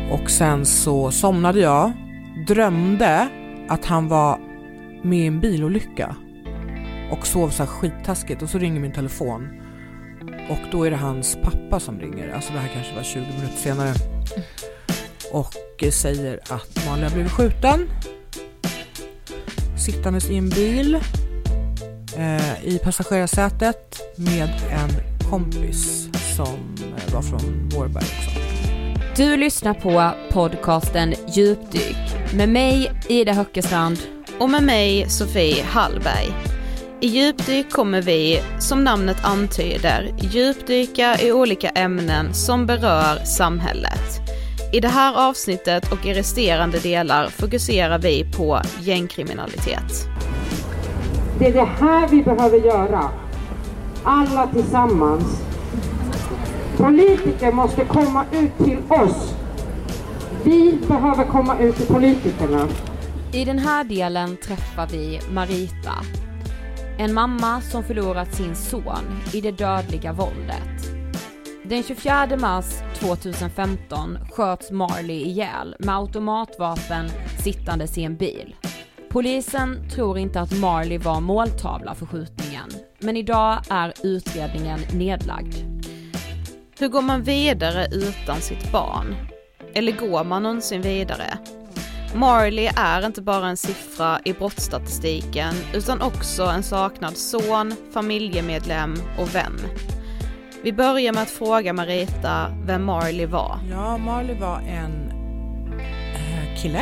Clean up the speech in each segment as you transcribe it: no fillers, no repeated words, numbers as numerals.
Och sen så somnade jag, drömde att han var med i en bilolycka och sov så här skittaskigt, och så ringer min telefon och då är det hans pappa som ringer, alltså det här kanske var 20 minuter senare, och säger att Marley har blivit skjuten sittandes i en bil i passagerarsätet med en kompis som var från Vårberg också. Du lyssnar på podcasten Djupdyk med mig Ida Höckestrand och med mig Sofie Hallberg. I Djupdyk kommer vi, som namnet antyder, djupdyka i olika ämnen som berör samhället. I det här avsnittet och i resterande delar fokuserar vi på gängkriminalitet. Det är det här vi behöver göra, alla tillsammans. Politiker måste komma ut till oss. Vi behöver komma ut till politikerna. I den här delen träffar vi Marita. En mamma som förlorat sin son i det dödliga våldet. Den 24 mars 2015 sköts Marley ihjäl med automatvapen sittandes i en bil. Polisen tror inte att Marley var måltavla för skjutningen, men idag är utredningen nedlagd. Hur går man vidare utan sitt barn? Eller går man någonsin vidare? Marley är inte bara en siffra i brottsstatistiken utan också en saknad son, familjemedlem och vän. Vi börjar med att fråga Marita vem Marley var. Ja, Marley var en kille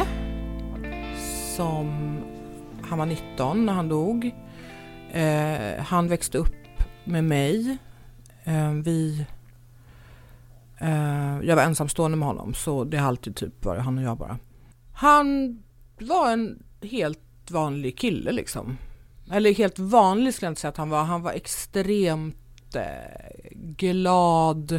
som han var 19 när han dog. Han växte upp med mig. Jag var ensamstående med honom, så det har alltid typ varit han och jag bara. Han var en helt vanlig kille liksom. Eller helt vanlig skulle jag inte säga att han var. Han var extremt glad,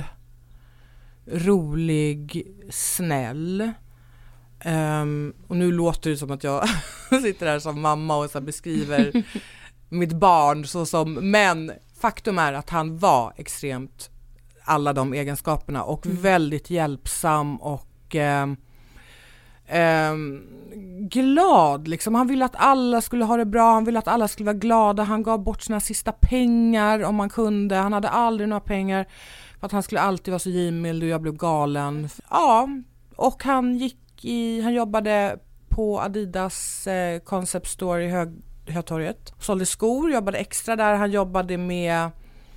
rolig, snäll. Och nu låter det som att jag sitter här som mamma och så beskriver mitt barn så som, men faktum är att han var extremt alla de egenskaperna och väldigt hjälpsam och glad liksom. Han ville att alla skulle ha det bra, han ville att alla skulle vara glada, han gav bort sina sista pengar om man kunde, han hade aldrig några pengar för att han skulle alltid vara så givmild och jag blev galen. Ja, och han jobbade på Adidas Concept Store i Hötorget, sålde skor, jobbade extra där, han jobbade med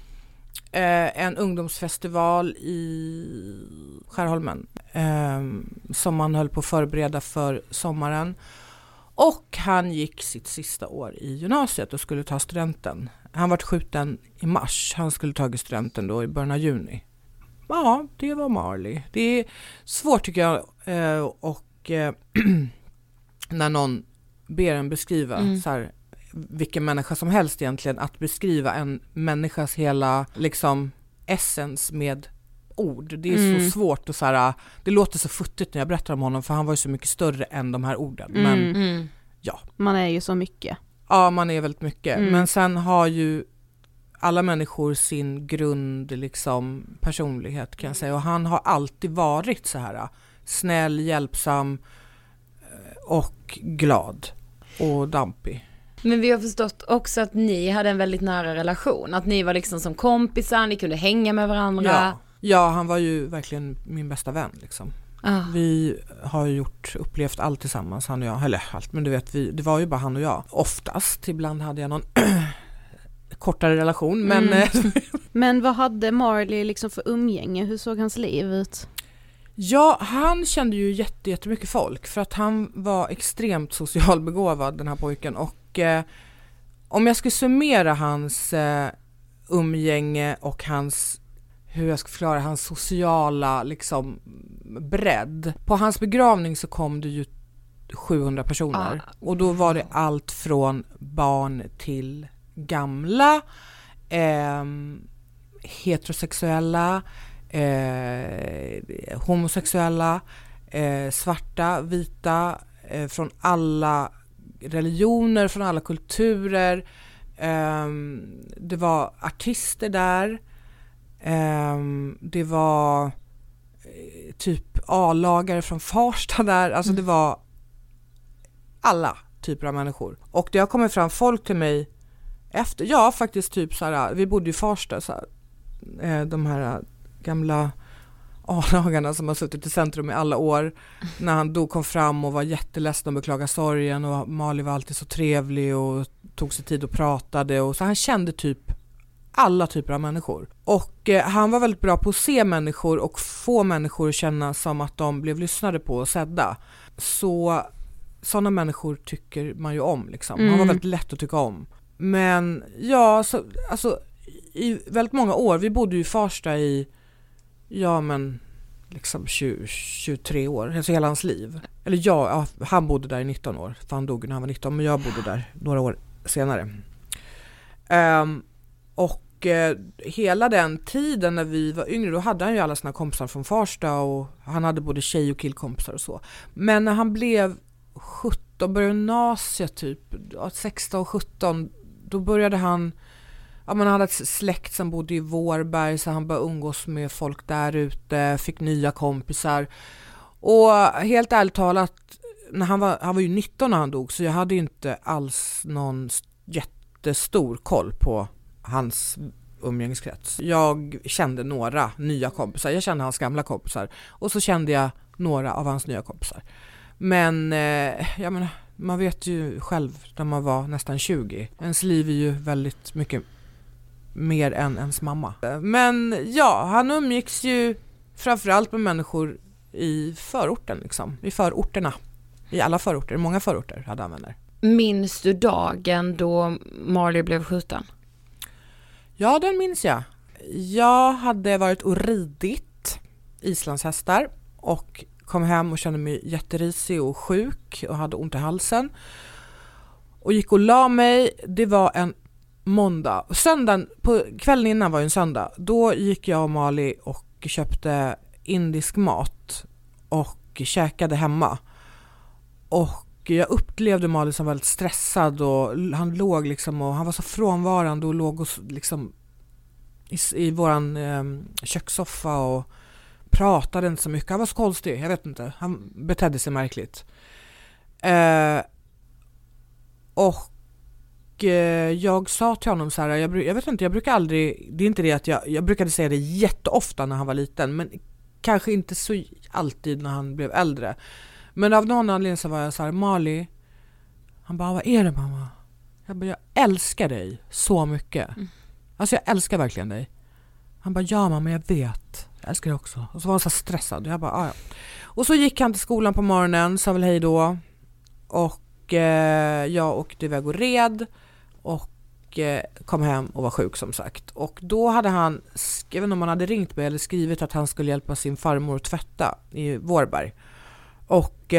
en ungdomsfestival i Skärholmen som man höll på att förbereda för sommaren, och han gick sitt sista år i gymnasiet och skulle ta studenten. Han var skjuten i mars, han skulle ta studenten då i början av juni. Ja, det var Marley. Det är svårt tycker jag och när någon ber en beskriva så här, vilken människa som helst egentligen, att beskriva en människas hela liksom essens med ord. Det är så svårt och så här, det låter så futtigt när jag berättar om honom för han var ju så mycket större än de här orden. Men ja. Man är ju så mycket. Ja, man är väldigt mycket. Men sen har ju alla människor sin grund liksom personlighet kan jag säga, och han har alltid varit så här snäll, hjälpsam och glad och dampig. Men vi har förstått också att ni hade en väldigt nära relation. Att ni var liksom som kompisar, ni kunde hänga med varandra. Ja, han var ju verkligen min bästa vän liksom. Vi har ju upplevt allt tillsammans, han och jag. Eller allt, men du vet, det var ju bara han och jag. Oftast, ibland hade jag någon kortare relation. Men, men vad hade Marley liksom för umgänge? Hur såg hans liv ut? Ja, han kände ju jättemycket folk för att han var extremt socialbegåvad, den här pojken. Och om jag skulle summera hans umgänge och hans, hur jag ska förklara, hans sociala liksom bredd. På hans begravning så kom det ju 700 personer. Och då var det allt från barn till gamla, heterosexuella, homosexuella, svarta, vita, från alla religioner, från alla kulturer. Det var artister där. Det var typ A-lagare från Farsta där. Alltså det var alla typer av människor. Och det har kommit fram folk till mig efter, ja faktiskt typ så här, vi bodde i Farsta så här, de här gamla A-lagarna som har suttit i centrum i alla år, när han då kom fram och var jätteledsen och beklagade sorgen, och Mali var alltid så trevlig och tog sig tid och pratade, och så han kände typ alla typer av människor. Och han var väldigt bra på att se människor och få människor att känna som att de blev lyssnade på och sedda. Så sådana människor tycker man ju om liksom. Han var väldigt lätt att tycka om. Men ja, så, alltså i väldigt många år, vi bodde ju i Farsta i liksom 23 år, alltså hela hans liv. Eller ja, han bodde där i 19 år, för han dog när han var 19, men jag bodde där några år senare. Och hela den tiden när vi var yngre, då hade han ju alla sina kompisar från Farsta, och han hade både tjej- och killkompisar och så. Men när han blev 17, började gymnasiet typ, 16 och 17, då började han, man hade ett släkt som bodde i Vårberg, så han började umgås med folk där ute, fick nya kompisar. Och helt ärligt talat, när han var ju 19 när han dog, så jag hade inte alls någon jättestor koll på hans umgängeskrets. Jag kände några nya kompisar, jag kände hans gamla kompisar, och så kände jag några av hans nya kompisar. Men jag menar, man vet ju själv när man var nästan 20. Ens liv är ju väldigt mycket mer än ens mamma. Men ja, han umgicks ju framförallt med människor i förorten liksom. I förorterna. I alla förorter, många förorter hade han vänner. Minns du dagen då Marley blev skjuten? Ja, den minns jag. Jag hade varit och ridit islandshästar och kom hem och kände mig jätterisig och sjuk och hade ont i halsen. Och gick och la mig. Det var en måndag. Söndagen, på kvällen innan var ju en söndag. Då gick jag och Mali och köpte indisk mat och käkade hemma. Och jag upplevde Mali som väldigt stressad, och han låg liksom, och han var så frånvarande och låg och liksom i våran kökssoffa och pratade inte så mycket. Han var så konstig, jag vet inte. Han betedde sig märkligt. Jag sa till honom så här, jag vet inte, jag brukar aldrig, det är inte det att jag brukade säga det jätteofta när han var liten, men kanske inte så alltid när han blev äldre. Men av någon anledning så var jag så här, Mali, han bara, vad är det mamma? Jag bara, jag älskar dig så mycket. Alltså jag älskar verkligen dig. Han bara, ja mamma, jag vet. Jag älskar dig också. Och så var han så stressad. Jag bara, ja. Och så gick han till skolan på morgonen, sa väl hej då. Och jag åkte iväg och red. Och kom hem och var sjuk som sagt. Och då hade han, jag vet inte om han hade ringt mig eller skrivit att han skulle hjälpa sin farmor att tvätta i Vårberg. Och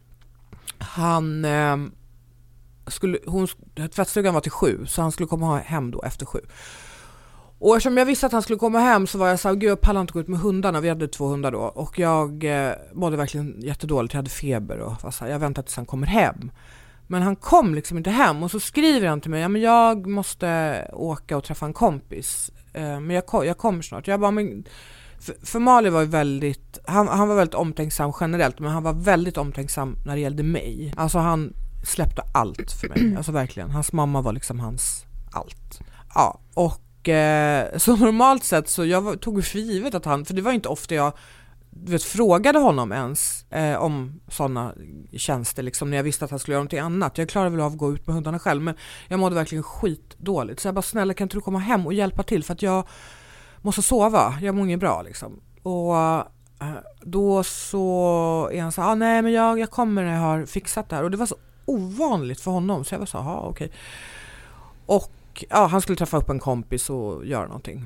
tvättstugan var till 7, så han skulle komma hem då efter 7. Och eftersom jag visste att han skulle komma hem så var jag så här, gud jag pallar inte gå ut med hundarna. Vi hade 2 hundar då. Och jag mådde verkligen jättedåligt. Jag hade feber och var så här, jag väntade tills han kommer hem. Men han kom liksom inte hem. Och så skriver han till mig, ja men jag måste åka och träffa en kompis. Men jag kommer snart. Jag bara, men för Mali var ju väldigt, han var väldigt omtänksam generellt, men han var väldigt omtänksam när det gällde mig. Alltså han släppte allt för mig. Alltså verkligen. Hans mamma var liksom hans allt. Ja, och så normalt sett så jag tog för givet att han, för det var inte ofta jag frågade honom ens om sådana tjänster liksom, när jag visste att han skulle göra någonting annat. Jag klarade väl av att gå ut med hundarna själv, men jag mådde verkligen skitdåligt. Så jag bara, snälla kan inte du komma hem och hjälpa till, för att jag måste sova, jag mår inget bra liksom. Och då så är han så nej men jag kommer när jag har fixat det här. Och det var så ovanligt för honom, så jag var så okej. Och ja, han skulle träffa upp en kompis och göra någonting.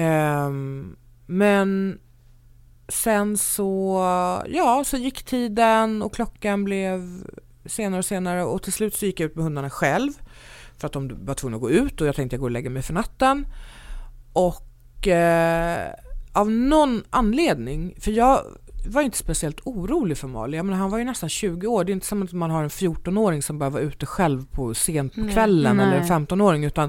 Men sen så gick tiden och klockan blev senare och senare, och till slut så gick jag ut med hundarna själv för att de var tvungna att gå ut, och jag tänkte jag går och lägga mig för natten. Och av någon anledning, för jag var inte speciellt orolig för Mali. Jag menar, han var ju nästan 20 år. Det är inte som att man har en 14-åring som bara var ute själv på sent på kvällen eller en 15-åring, utan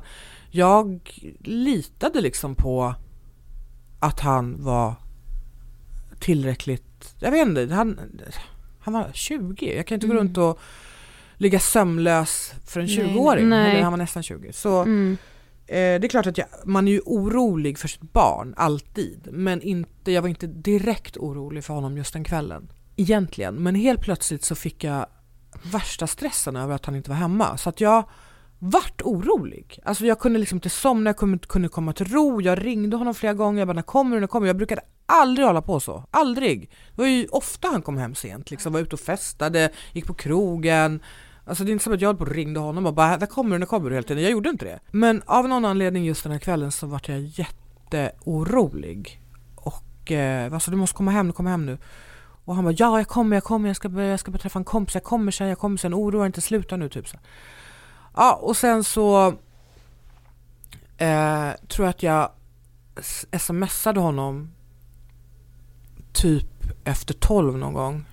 jag litade liksom på att han var tillräckligt, jag vet inte, han var 20, jag kan inte gå runt och ligga sömnlös för en 20-åring, eller han var nästan 20, så det är klart att man är ju orolig för sitt barn alltid, men jag var inte direkt orolig för honom just den kvällen egentligen, men helt plötsligt så fick jag värsta stressen över att han inte var hemma, så att jag vart orolig. Alltså jag kunde liksom inte somna, jag kunde komma till ro. Jag ringde honom flera gånger. Jag bara, när kommer du? Jag brukade aldrig hålla på så. Aldrig. Det var ju ofta han kom hem sent. Liksom var ute och festade, gick på krogen. Alltså det är inte som att jag höll på och ringde honom och bara, när kommer du hela tiden. Jag gjorde inte det. Men av någon anledning just den här kvällen så vart jag jätteorolig. Och alltså du måste komma hem nu. Och han bara, ja jag kommer. Jag ska bara träffa en kompis. Jag kommer sen. Oroa inte, sluta nu typ så. Ja, och sen så tror jag att jag smsade honom typ efter 12 någon gång.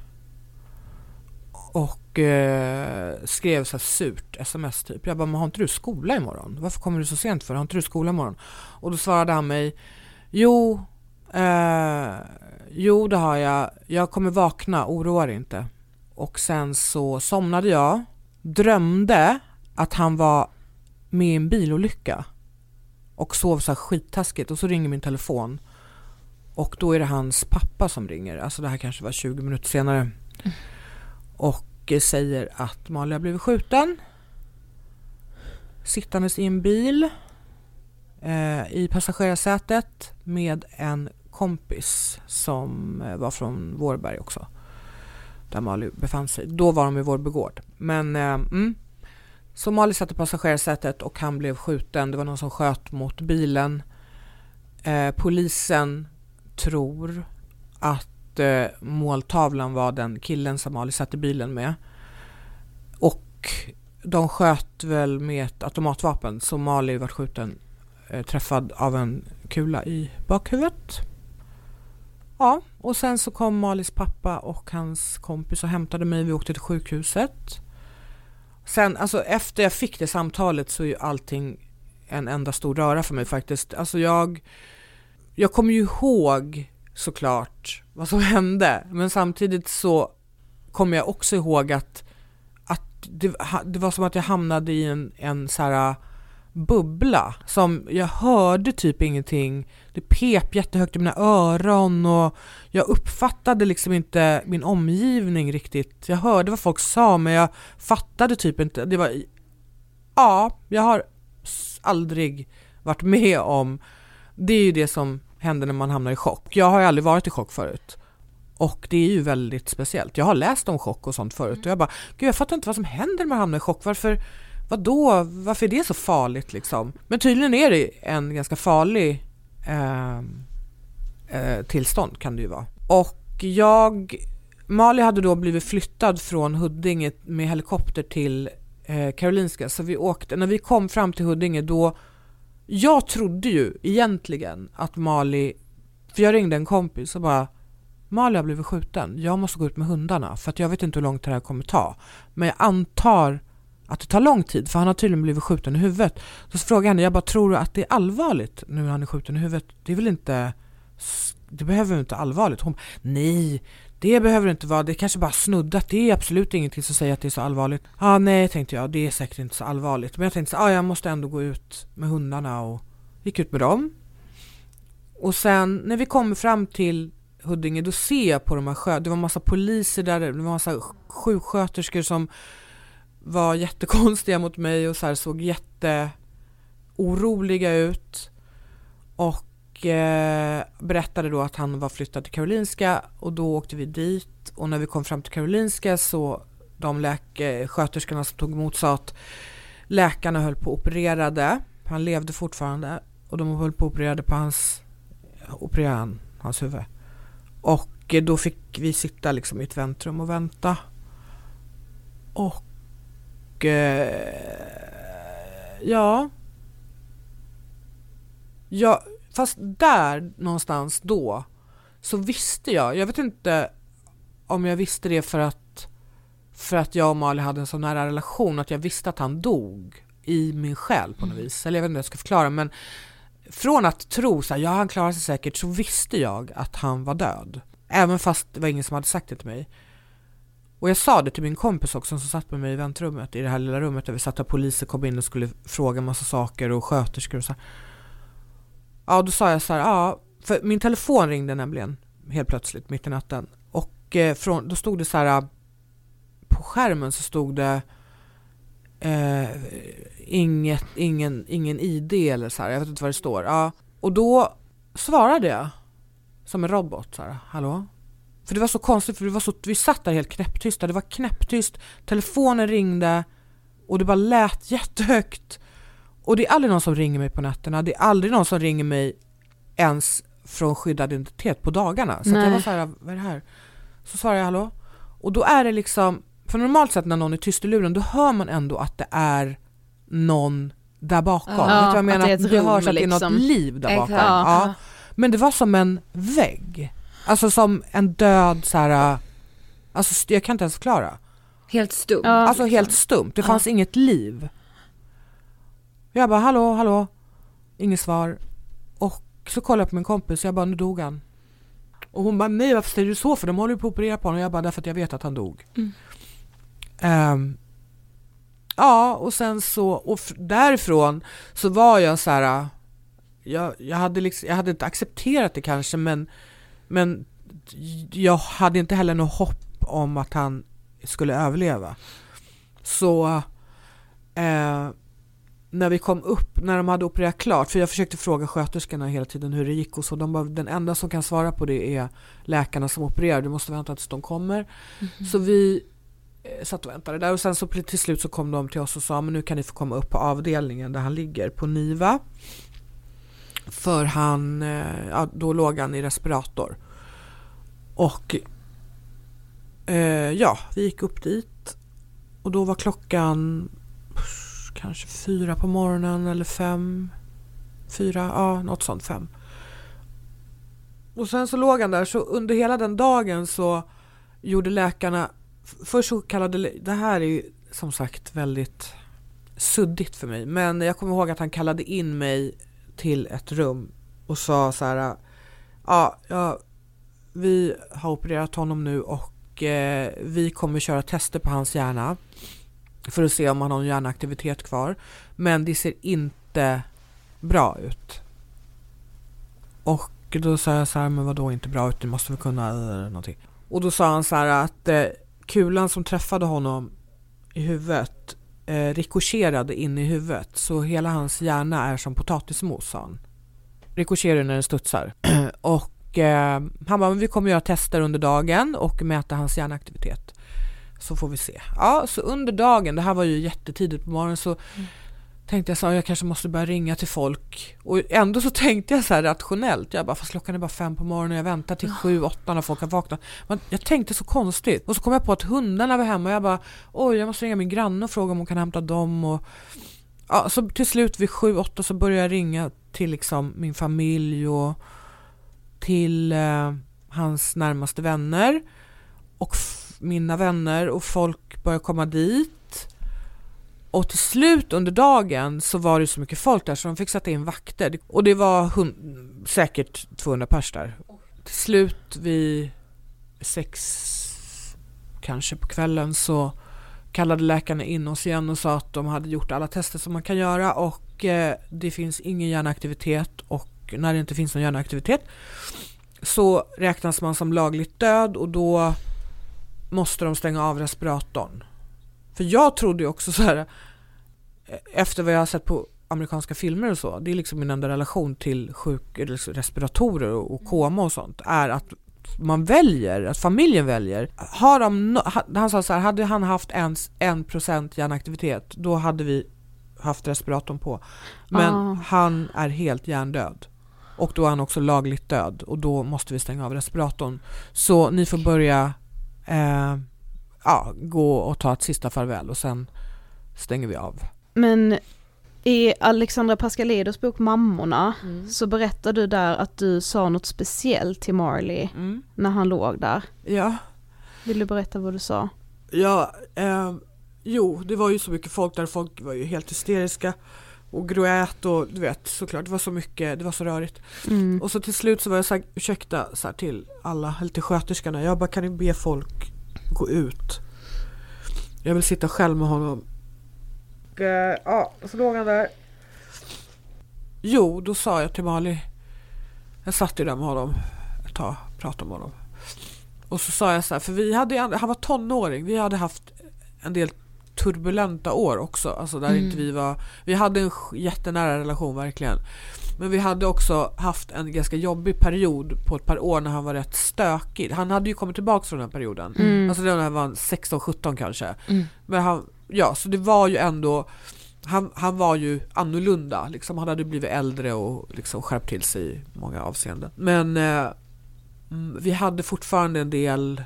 Och skrev så här surt sms typ. Jag bara, men har inte du skola imorgon? Varför kommer du så sent för? Har inte du skola imorgon? Och då svarade han mig, jo det har jag. Jag kommer vakna, oroa dig inte. Och sen så somnade jag, drömde att han var med i en bilolycka och sov så här skittaskigt, och så ringer min telefon och då är det hans pappa som ringer, alltså det här kanske var 20 minuter senare, och säger att Malin har blivit skjuten sittandes i en bil i passagerarsätet med en kompis som var från Vårberg också, där Malin befann sig. Då var de i Vårbygård, men så Malin satt i passagerarsätet och han blev skjuten. Det var någon som sköt mot bilen. Polisen tror att måltavlan var den killen som Malin satt i bilen med. Och de sköt väl med ett automatvapen. Så Malin var skjuten, träffad av en kula i bakhuvudet. Ja, och sen så kom Malins pappa och hans kompis och hämtade mig. Vi åkte till sjukhuset. Sen, alltså efter jag fick det samtalet så är ju allting en enda stor röra för mig faktiskt. Alltså jag kommer ju ihåg såklart vad som hände. Men samtidigt så kommer jag också ihåg att det var som att jag hamnade i en så här bubbla. Som jag hörde typ ingenting. Det pep jättehögt i mina öron och jag uppfattade liksom inte min omgivning riktigt. Jag hörde vad folk sa men jag fattade typ inte. Det var, jag har aldrig varit med om. Det är ju det som händer när man hamnar i chock. Jag har ju aldrig varit i chock förut. Och det är ju väldigt speciellt. Jag har läst om chock och sånt förut och jag bara, gud jag fattar inte vad som händer när man hamnar i chock. Varför är det så farligt liksom? Men tydligen är det en ganska farlig tillstånd kan det ju vara. Och Malin hade då blivit flyttad från Huddinge med helikopter till Karolinska. Så när vi kom fram till Huddinge då, jag trodde ju egentligen att Malin, för jag ringde en kompis och bara, Malin har blivit skjuten, jag måste gå ut med hundarna för att jag vet inte hur långt det här kommer ta. Men jag antar att det tar lång tid för han har tydligen blivit skjuten i huvudet. Så frågade jag henne, jag bara, tror du att det är allvarligt nu när han är skjuten i huvudet? Det behöver inte allvarligt. Hon, nej, det behöver inte vara, det kanske bara snuddat, det är absolut ingenting som säger att det är så allvarligt. Nej, tänkte jag, det är säkert inte så allvarligt. Men jag tänkte jag måste ändå gå ut med hundarna och gick ut med dem. Och sen när vi kommer fram till Huddinge, då ser jag på de här det var en massa poliser där, det var en massa sjuksköterskor som var jättekonstiga mot mig och så här såg jätteoroliga ut och berättade då att han var flyttad till Karolinska och då åkte vi dit och när vi kom fram till Karolinska så de sköterskorna som tog emot sa att läkarna höll på och opererade, han levde fortfarande och de höll på och opererade på hans huvud och då fick vi sitta liksom i ett väntrum och vänta och fast där någonstans då så visste jag vet inte om jag visste det för att jag och Malin hade en sån nära relation att jag visste att han dog i min själ på något vis, eller jag vet inte hur jag ska förklara, men från att tro så här, han klarar sig säkert, så visste jag att han var död. Även fast det var ingen som hade sagt det till mig. Och jag sa det till min kompis också som satt med mig i väntrummet, i det här lilla rummet där vi satt, att poliser kom in och skulle fråga massa saker och sköterskor och så här. Ja, då sa jag så här, ja, för min telefon ringde nämligen helt plötsligt mitt i natten. Och då stod det så här, på skärmen så stod det ingen ID eller så här, jag vet inte vad det står. Ja, och då svarade jag som en robot så här, hallå? För det var så konstigt, för vi satt där helt knäpptysta. Det var knäpptyst, telefonen ringde och det bara lät jättehögt. Och det är aldrig någon som ringer mig på nätterna. Det är aldrig någon som ringer mig ens från skyddad identitet på dagarna. Så att jag var så här, vad är det här? Så svarar jag hallå. Och då är det liksom, för normalt sett när någon är tyst i luren, då hör man ändå att det är någon där bakom. Vet du vad jag menar? Att det hörs att det är något liv där bakom. Ja. Men det var som en vägg. Alltså som en död så här, alltså jag kan inte ens förklara. Helt stumt. Alltså helt stumt. Det fanns inget liv. Jag bara hallå. Inget svar. Och så kollade jag på min kompis och jag bara, nu dog han. Och hon bara, nej varför säger du så? För de håller ju på att operera på honom. Och jag bara, därför att jag vet att han dog. Ja, och sen så, och därifrån så var jag så här, jag hade inte accepterat det kanske, men jag hade inte heller något hopp om att han skulle överleva. Så när vi kom upp, när de hade opererat klart, för jag försökte fråga sköterskorna hela tiden hur det gick, och så de bara, den enda som kan svara på det är läkarna som opererar, du måste vänta tills de kommer. Så vi satt och väntade där, och sen så till slut så kom de till oss och sa, men nu kan ni få komma upp på avdelningen där han ligger på NIVA. För han, då låg han i respirator. Och vi gick upp dit. Och då var klockan kanske 4 på morgonen eller 5. 4, något sånt, 5. Och sen så låg han där, så under hela den dagen så gjorde läkarna, först så kallade, det här är ju som sagt väldigt suddigt för mig, men jag kommer ihåg att han kallade in mig till ett rum och sa så här, vi har opererat honom nu och vi kommer köra tester på hans hjärna för att se om han har en hjärnaktivitet kvar, men det ser inte bra ut. Och då sa jag så här, men vadå inte bra ut, det måste vi kunna någonting. Och då sa han så här att kulan som träffade honom i huvudet rikocherade in i huvudet, så hela hans hjärna är som potatismos, sa han. Rikocherar när den studsar. Och han bara, men vi kommer göra tester under dagen och mäta hans hjärnaktivitet, så får vi se. Ja, så under dagen, det här var ju jättetidigt på morgonen, så tänkte jag så här, jag kanske måste börja ringa till folk. Och ändå så tänkte jag så här rationellt. Jag bara, fast klockan är bara 5 på morgonen, jag väntar till 7-8 när folk har vaknat. Men jag tänkte så konstigt. Och så kom jag på att hundarna var hemma och jag bara, jag måste ringa min granne och fråga om hon kan hämta dem. Och så till slut vid 7-8 så började jag ringa till liksom min familj och till hans närmaste vänner och mina vänner, och folk började komma dit. Och till slut under dagen så var det så mycket folk där så de fick sätta in vakter. Och det var säkert 200 pers där. Till slut vid 6 kanske på kvällen så kallade läkarna in oss igen och sa att de hade gjort alla tester som man kan göra och det finns ingen hjärnaktivitet, och när det inte finns någon hjärnaktivitet så räknas man som lagligt död, och då måste de stänga av respiratorn. För jag trodde ju också så här, efter vad jag har sett på amerikanska filmer och så, det är liksom min enda relation till respiratorer och koma och sånt, är att man väljer, att familjen väljer. Han sa så här, hade han haft ens 1% hjärnaktivitet, då hade vi haft respiratorn på. Men han är helt hjärndöd. Och då är han också lagligt död, och då måste vi stänga av respiratorn. Så ni får börja gå och ta ett sista farväl, och sen stänger vi av. Men i Alexandra Pascalidous bok Mammorna så berättar du där att du sa något speciellt till Marley när han låg där. Ja. Vill du berätta vad du sa? Ja, det var ju så mycket folk där, folk var ju helt hysteriska. och grät och du vet, såklart det var så mycket, det var så rörigt. Och så till slut så var jag så här, ursäkta så här, till alla, eller till sköterskorna, jag bara, kan ni be folk gå ut? Jag vill sitta själv med honom. Och så låg han där. Jo, då sa jag till Mali, jag satt ju där med honom ett tag, pratade med honom. Och så sa jag så här, för han var tonåring, vi hade haft en del turbulenta år också, alltså där inte vi hade en jättenära relation verkligen, men vi hade också haft en ganska jobbig period på ett par år när han var rätt stökig. Han hade ju kommit tillbaka från den perioden, alltså när han var 16-17 kanske, men så det var ju ändå, han var ju annorlunda liksom, han hade blivit äldre och liksom skärpt till sig i många avseenden, men vi hade fortfarande en del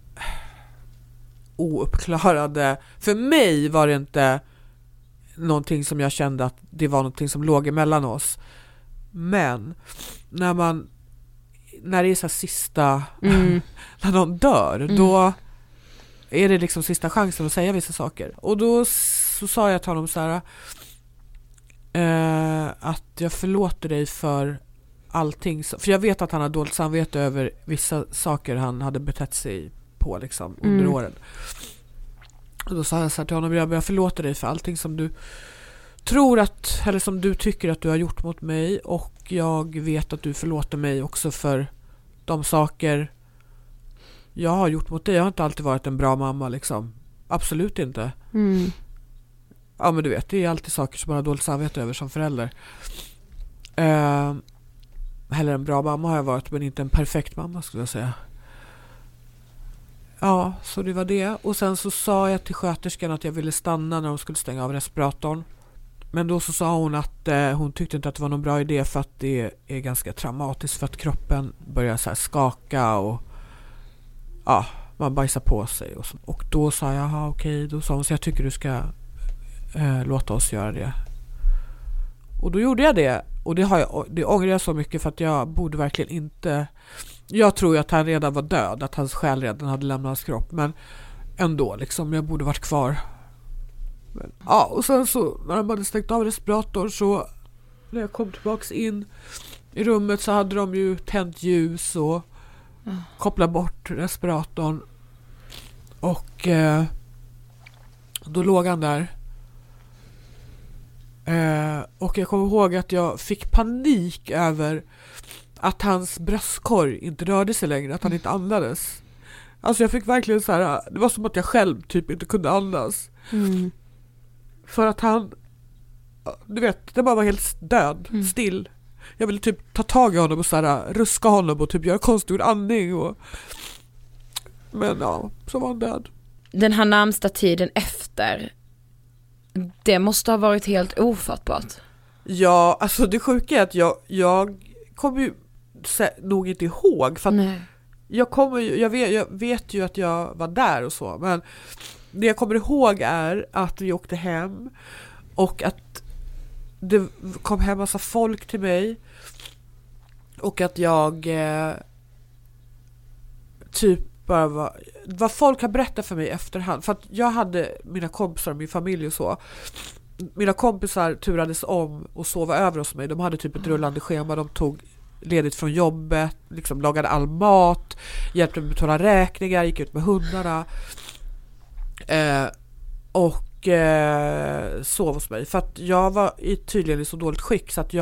ouppklarade. För mig var det inte någonting som jag kände att det var någonting som låg emellan oss. Men när det är så här sista när någon dör, då är det liksom sista chansen att säga vissa saker. Och då så sa jag till honom så här, att jag förlåter dig för allting. För jag vet att han har dåligt samvete över vissa saker han hade betett sig på liksom under åren. Och då sa jag så här till honom, jag förlåter dig för allting som du tror att, eller som du tycker att du har gjort mot mig, och jag vet att du förlåter mig också för de saker jag har gjort mot dig. Jag har inte alltid varit en bra mamma liksom. Absolut inte. Ja, men du vet, det är alltid saker som man har dåligt samvete över som förälder. Heller en bra mamma har jag varit, men inte en perfekt mamma skulle jag säga. Ja, så det var det. Och sen så sa jag till sköterskan att jag ville stanna när de skulle stänga av respiratorn. Men då så sa hon att hon tyckte inte att det var någon bra idé, för att det är ganska traumatiskt, för att kroppen börjar så här skaka och man bajsar på sig. Och då sa jag, okej. Då sa hon, så jag tycker du ska låta oss göra det. Och då gjorde jag det. Och det ångrar jag så mycket, för att jag borde verkligen inte. Jag tror ju att han redan var död, att hans själ redan hade lämnat hans kropp, men ändå liksom, jag borde varit kvar. Men, och sen så när de hade stängt av respiratorn, så när jag kom tillbaks in i rummet så hade de ju tänt ljus och kopplat bort respiratorn. Och då låg han där. Och jag kommer ihåg att jag fick panik över att hans bröstkorg inte rörde sig längre, att han inte andades. Alltså jag fick verkligen så här, det var som att jag själv typ inte kunde andas. För att han, du vet, det bara var helt död, still. Jag ville typ ta tag i honom och så här, ruska honom och typ göra konstgjord andning men så var han död. Den här närmsta tiden efter, det måste ha varit helt ofattbart. Ja, alltså det sjuka är att jag kommer ju nog inte ihåg, för att jag vet ju att jag var där och så, men det jag kommer ihåg är att vi åkte hem och att det kom hem massa folk till mig, och att jag typ bara vad folk har berättat för mig efterhand, för att jag hade mina kompisar och min familj och så. Mina kompisar turades om och sova över hos mig. De hade typ ett rullande schema. De tog ledigt från jobbet, liksom lagade all mat, hjälpte mig betala räkningar, gick ut med hundarna och sov hos mig. För att jag var tydligen i så dåligt skick så att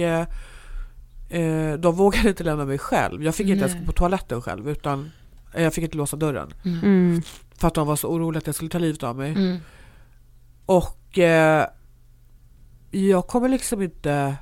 de vågade inte lämna mig själv. Jag fick inte ens gå på toaletten själv, utan jag fick inte låsa dörren. För att de var så oroliga att jag skulle ta livet av mig. Och jag kommer liksom inte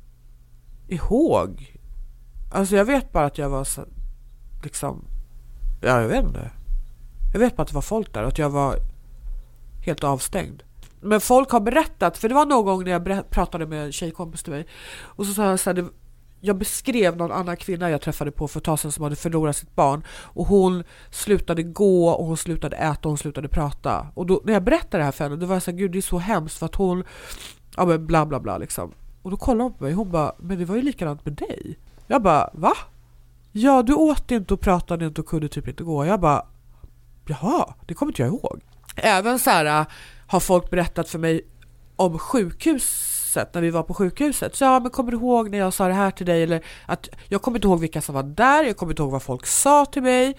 ihåg. Alltså jag vet bara att jag var så, liksom, jag vet inte. Jag vet bara att det var folk där och att jag var helt avstängd. Men folk har berättat, för det var någon gång när jag pratade med en tjejkompis till mig, och så sa jag så här, jag beskrev någon annan kvinna jag träffade på för ett tag sedan som hade förlorat sitt barn, och hon slutade gå och hon slutade äta och hon slutade prata. Och då, när jag berättade det här för henne, då var jag så här, gud det är så hemskt, för att hon men bla bla bla liksom. Och då kollade hon på mig, hon bara, men det var ju likadant med dig. Jag bara, va? Ja, du åt inte och pratade inte och kunde typ inte gå. Jag bara, jaha, det kommer inte jag ihåg. Även så här har folk berättat för mig om sjukhus passet när vi var på sjukhuset. Så men kommer du ihåg när jag sa det här till dig? Eller att jag kommer inte ihåg vilka som var där. Jag kommer inte ihåg vad folk sa till mig.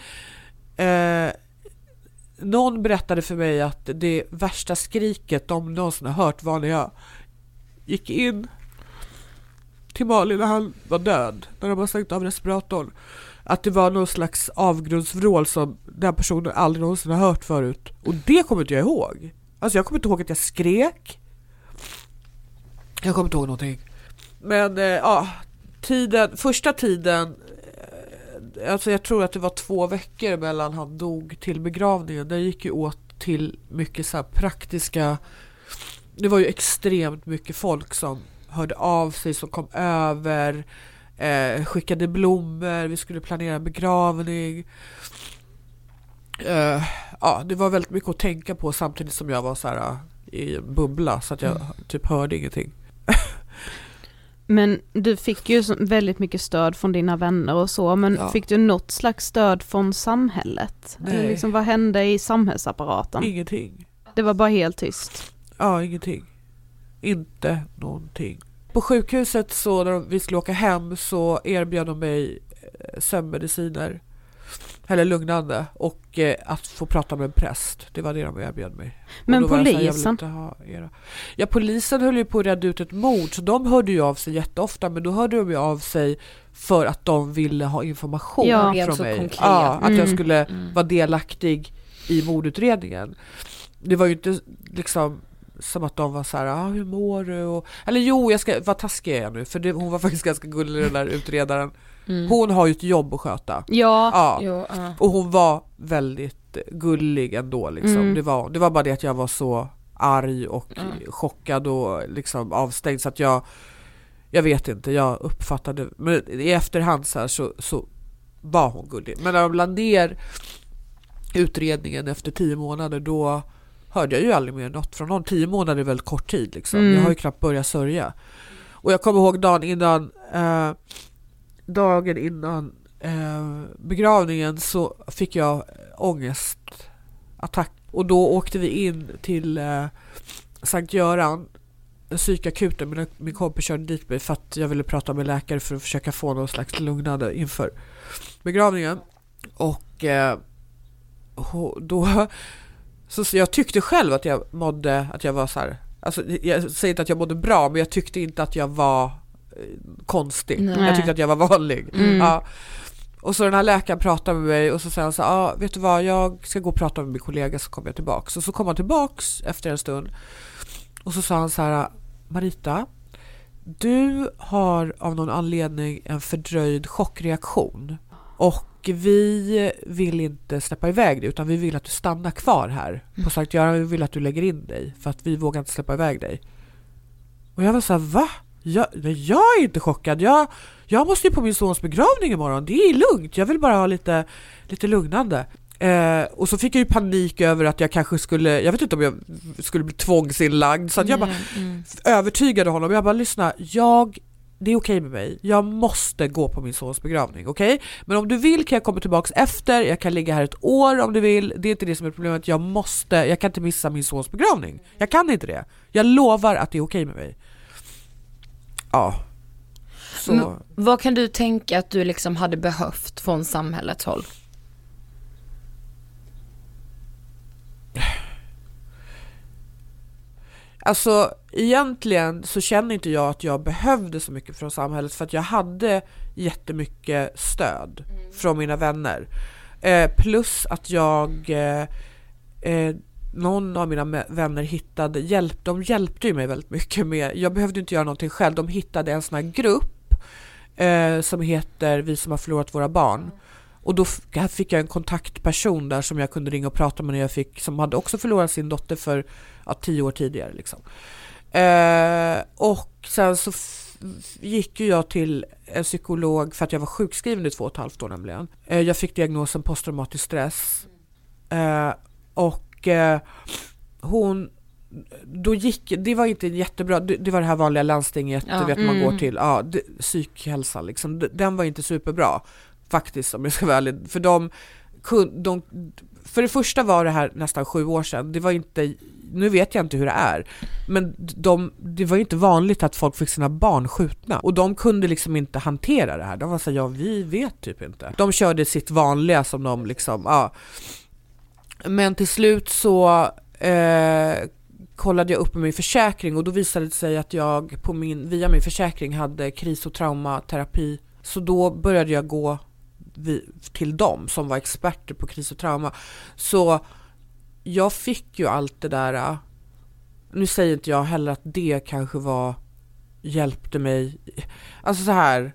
Någon berättade för mig att det värsta skriket de någonsin har hört var när jag gick in till Malin när han var död. När de har stängt av respiratorn. Att det var någon slags avgrundsvrål som den personen aldrig någonsin har hört förut. Och det kommer inte jag ihåg. Alltså jag kommer inte ihåg att jag skrek. Jag kommer inte ihåg någonting. Men första tiden, alltså jag tror att det var 2 veckor mellan han dog till begravningen. Det gick ju åt till mycket så här praktiska. Det var ju extremt mycket folk som hörde av sig, som kom över, skickade blommor, vi skulle planera begravning. Det var väldigt mycket att tänka på samtidigt som jag var så här i en bubbla så att jag typ hörde ingenting. Men du fick ju väldigt mycket stöd från dina vänner och så, men fick du något slags stöd från samhället? Nej. Eller liksom, vad hände i samhällsapparaten? Ingenting. Det var bara helt tyst. Ja, ingenting. Inte någonting. På sjukhuset så när vi skulle åka hem så erbjöd de mig sömnmediciner. Eller lugnande. Och att få prata med en präst. Det var det de erbjöd mig. Men polisen? Ja, polisen höll ju på att rädda ut ett mord. Så de hörde ju av sig jätteofta. Men då hörde de ju av sig för att de ville ha information från mig. Konkret. Ja, att jag skulle vara delaktig i mordutredningen. Det var ju inte liksom som att de var så här, hur mår du? Eller jo, jag ska vara taskig är jag nu. För hon var faktiskt ganska gullig, den där utredaren. Hon har ju ett jobb att sköta. Och hon var väldigt gullig ändå liksom. Det var bara det att jag var så arg och chockad och liksom avstängd så att jag vet inte, jag uppfattade, men i efterhand så här så var hon gullig. Men när de lade ner utredningen efter 10 månader då hörde jag ju aldrig mer något från någon. 10 månader är väldigt kort tid liksom. Jag har ju knappt börjat sörja. Och jag kommer ihåg dagen innan begravningen så fick jag ångestattack. Och då åkte vi in till Sankt Göran, psykakuten. Min kompis körde dit mig för att jag ville prata med läkare för att försöka få någon slags lugnande inför begravningen. Och då så jag tyckte själv att jag var så här, alltså jag säger inte att jag mådde bra, men jag tyckte inte att jag var konstig. Nej. Jag tyckte att jag var vanlig. Ja. Och så den här läkaren pratade med mig och så sa han så här, vet du vad, jag ska gå och prata med min kollega så kommer jag tillbaks. Och så kom han tillbaks efter en stund och så sa han så här, Marita, du har av någon anledning en fördröjd chockreaktion och vi vill inte släppa iväg dig utan vi vill att du stannar kvar här på Sankt Göran. Vi vill att du lägger in dig för att vi vågar inte släppa iväg dig. Och jag var så här, va? Jag är inte chockad. Jag måste ju på min sons begravning imorgon. Det är lugnt. Jag vill bara ha lite lugnande. Och så fick jag ju panik över att jag kanske skulle, jag vet inte om jag skulle bli tvångsinlagd. Så att jag bara övertygade honom. Jag bara, lyssna, det är okej med mig. Jag måste gå på min sons begravning, okej? Men om du vill kan jag komma tillbaks efter. Jag kan ligga här 1 år om du vill. Det är inte det som är problemet. Jag kan inte missa min sons begravning. Jag kan inte det. Jag lovar att det är okej med mig. Ja. Så. Vad kan du tänka att du liksom hade behövt från samhällets håll? Alltså egentligen så känner inte jag att jag behövde så mycket från samhället för att jag hade jättemycket stöd från mina vänner. Plus att någon av mina vänner de hjälpte ju mig väldigt mycket med. Jag behövde inte göra någonting själv. De hittade en sån här grupp som heter Vi som har förlorat våra barn. Och då fick jag en kontaktperson där som jag kunde ringa och prata med som hade också förlorat sin dotter för 10 år tidigare liksom. Och sen så gick ju jag till en psykolog för att jag var sjukskriven i 2,5 år nämligen. Jag fick diagnosen posttraumatisk stress. Och det var inte jättebra, det var det här vanliga landstinget, du vet man går till, psykhälsa liksom, den var inte superbra faktiskt om jag ska vara ärlig, för de för det första var det här nästan 7 år sedan. Det var inte, nu vet jag inte hur det är, men det var inte vanligt att folk fick sina barn skjutna. Och de kunde liksom inte hantera det här. De var så här, ja, vi vet typ inte. De körde sitt vanliga som de liksom, ja. Men till slut så kollade jag upp med min försäkring och då visade det sig att jag via min försäkring hade kris- och traumaterapi. Så då började jag gå till dem som var experter på kris och trauma. Så jag fick ju allt det där. Nu säger inte jag heller att det kanske hjälpte mig. Alltså så här.